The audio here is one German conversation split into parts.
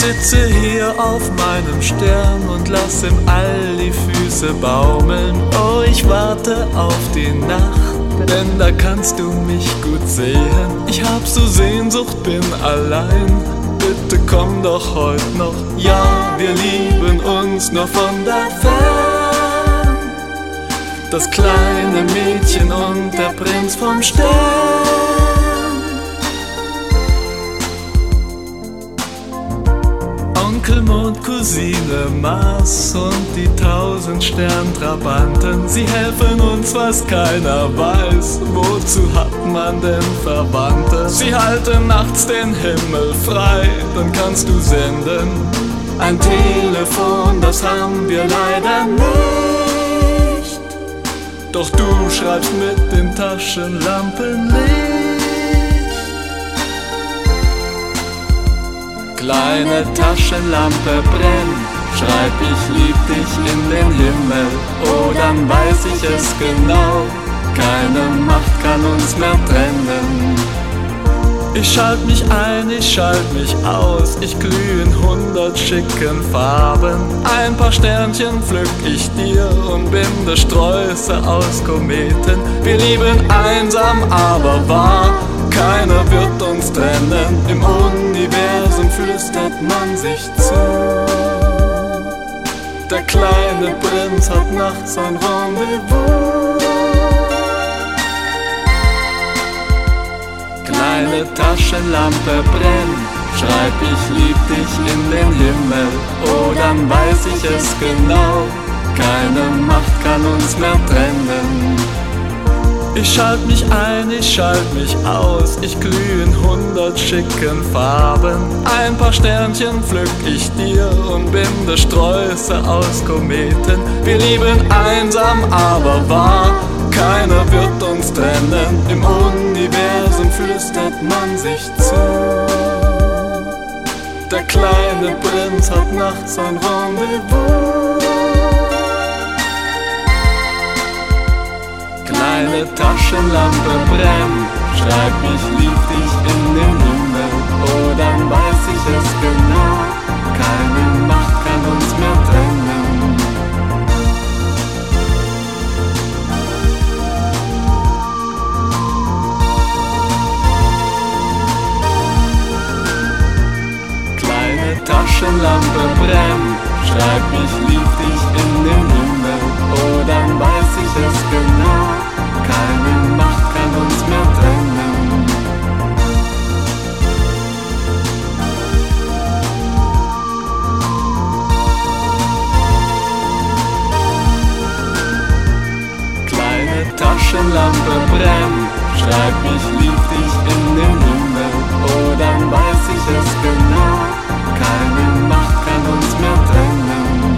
sitze hier auf meinem Stern und lass im All die Füße baumeln. Oh, ich warte auf die Nacht, denn da kannst du mich gut sehen. Ich hab so Sehnsucht, bin allein. Bitte komm doch heut noch. Ja, wir lieben uns nur von da fern. Das kleine Mädchen und der Prinz vom Stern. Onkel Mond, Cousine Mars und die 1000 Sterntrabanten. Sie helfen uns, was keiner weiß. Wozu hat man denn Verwandte? Sie halten nachts den Himmel frei, dann kannst du senden. Ein Telefon, das haben wir leider nicht. Doch du schreibst mit dem Taschenlampenlicht. Kleine Taschenlampe, brenn, schreib ich lieb dich in den Himmel. Oh, dann weiß ich es genau, keine Macht kann uns mehr trennen. Ich schalt mich ein, ich schalt mich aus, ich glüh in 100 schicken Farben. Ein paar Sternchen pflück ich dir und binde Sträuße aus Kometen. Wir lieben einsam, aber wahr, keiner wird uns trennen. Im Universum flüstert man sich zu. Der kleine Prinz hat nachts ein Rendezvous. Kleine Taschenlampe, brenn, schreib ich lieb dich in den Himmel. Oh, dann weiß ich es genau, keine Macht kann uns mehr trennen. Ich schalt mich ein, ich schalt mich aus, ich glüh in 100 schicken Farben. Ein paar Sternchen pflück ich dir und binde Sträuße aus Kometen. Wir lieben einsam, aber wahr, keiner wird uns trennen. Im Universum flüstert man sich zu. Der kleine Prinz hat nachts ein Rendezvous. Kleine Taschenlampe, brenn, schreib ich lieb dich in den Himmel. Oh, dann weiß ich es genau, keine Macht kann uns mehr trennen. Kleine Taschenlampe, brenn, schreib ich lieb dich in den Himmel. Oh, dann weiß ich es genau, keine Macht kann uns mehr trennen. Kleine Taschenlampe, brenn, schreib ich lieb dich in den Himmel. Oh, dann weiß ich es genau, keine Macht kann uns mehr trennen.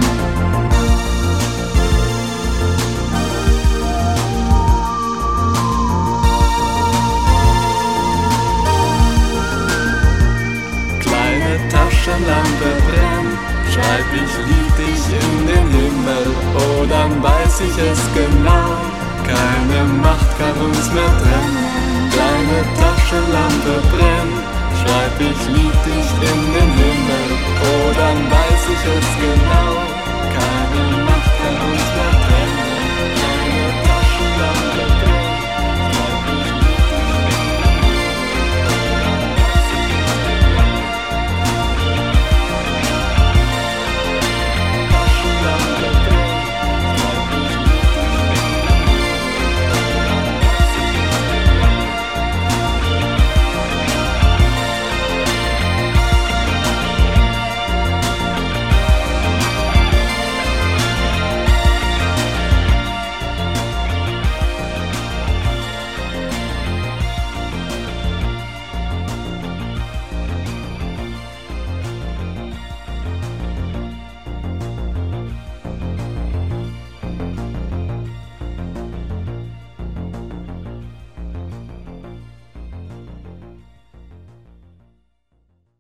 Taschenlampe, brenn, schreib ich lieb dich in den Himmel. Oh, dann weiß ich es genau, keine Macht kann uns mehr trennen. Kleine Taschenlampe, brenn, schreib ich lieb dich in den Himmel. Oh, dann weiß ich es genau, keine Macht kann uns mehr trennen.